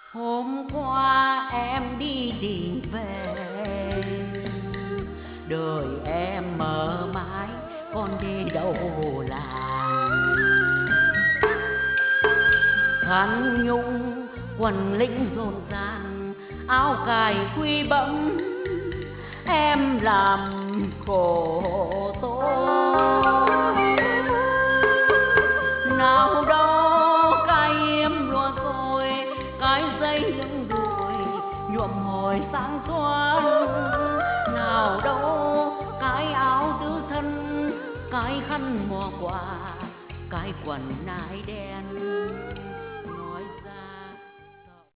Hôm qua em đi tìm về, đời em mờ mãi con đi đâu là. Khăn nhung quần lĩnh rộn ràng, áo cài quy bẫm em làm khổ tôi.